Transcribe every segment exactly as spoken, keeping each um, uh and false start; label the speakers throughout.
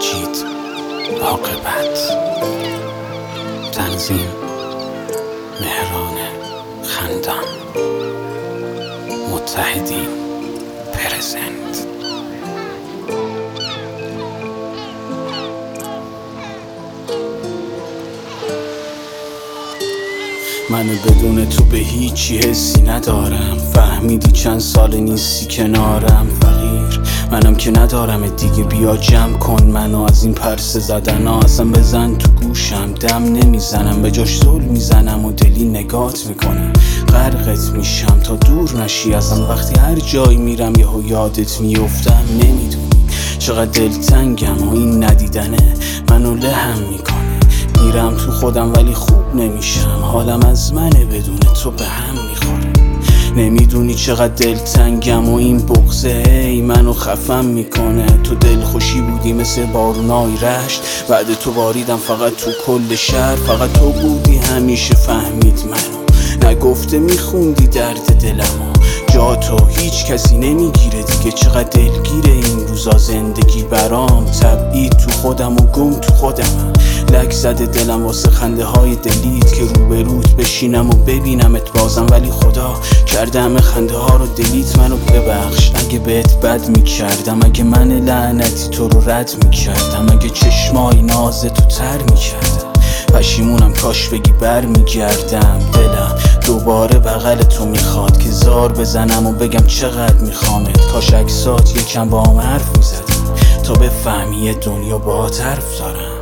Speaker 1: مجید عاقبت. تنظیم مهران خندان. متحدین پرزنت. من بدون تو به هیچی حسی ندارم. فهمیدی چند سال نیستی کنارم فقیر. منم که ندارم دیگه، بیا جمع کن منو از این پرسه زدن ها. اصلا بزن تو گوشم، دم نمیزنم، به جاش زل میزنم و دلی نگات میکنم. غرقت میشم تا دور نشی ازم. وقتی هر جایی میرم یهو یادت میفتم. نمیدونی چقدر دلتنگم و این ندیدنه منو لهم میکنه. میرم تو خودم ولی خوب نمیشم. حالم از منه بدون تو به هم میخوره. نمیدونی چقدر دلتنگم و این بغضه ای منو خفم میکنه. تو دلخوشی بودی مثل بارونای رشت، بعد تو باریدم فقط تو کل شهر. فقط تو بودی همیشه فهمید منو، نگفته میخوندی درد دلمو. جا تو هیچ کسی نمیگیره دیگه. چقدر دلگیره این روزا زندگی برام. تبعید تو خودم و گم تو خودم. لک زده دلم واسه خنده های دلیت که روبروت بشینم و ببینمت بازم. ولی خدا کرده همه خنده ها رو دلیت. منو ببخش اگه بهت بد میکردم، اگه من لعنتی تو رو رد میکردم، اگه چشمای ناز تو تر میکردم. پشیمونم کاش بگی بر میگردم. دلم دوباره بغل تو میخواد که زار بزنم و بگم چقدر میخوامت. کاش عکسات یکم با هم حرف میزدم تا بفهمی دنیا با حرف دارم.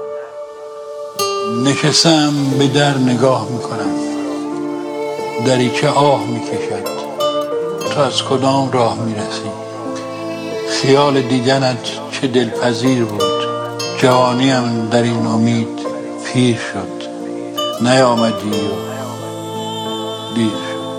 Speaker 2: نشستم به در نگاه میکنم، دری که آه میکشد. تو از کدام راه میرسی؟ خیال دیدنت چه دلپذیر بود. جوانیم در این امید پیر شد. نیامدی و دیر شد.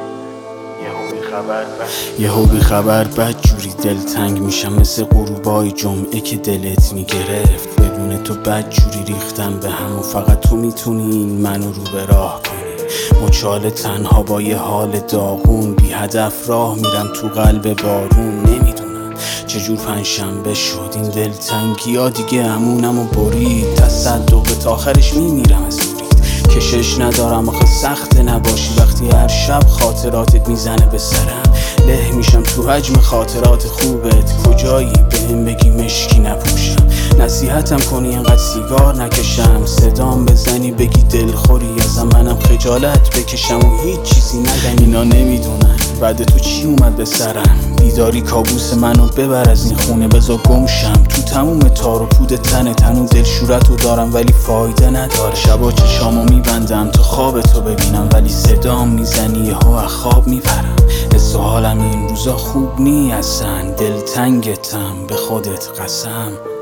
Speaker 1: یهو بی خبر بد جوری دلتنگ میشم، مثل غروبای جمعه که دلت میگرفت. بدون تو بد جوری ریختم به هم و فقط تو میتونی این منو رو به راه کنی. مچاله تنها با یه حال داغون، بی هدف راه میرم تو قلب بارون. نمیدونم چجور پنجشنبه شد این دلتنگی ها دیگه امونم و برید. تصدق تا آخرش میمیرم از این کشش ندارم آخه سخت نباشی. وقتی هر شب خاطراتت میزنه به سرم، له میشم تو حجم خاطرات خوبت. کجایی بهم بگی مشکی نپوشم، نصیحتم کنی اینقدر سیگار نکشم. صدام بزنی بگی دلخوری ازم، منم خجالت بکشم و هیچ چیزی نگم. اینا نمیدونن بعد تو چی اومد به سرم. بیداری کابوس منو ببر از این خونه، بذار گمشم تو تموم تار و پود تن تنو. دلشورتو دارم ولی فایده نداره. شبا چشامو میبندم تا خواب تو ببینم، ولی صدام میزنی یهو از خواب میپرم. حس و حالم این روزا خوب نی اصلا. دلتنگتم به خودت قسم.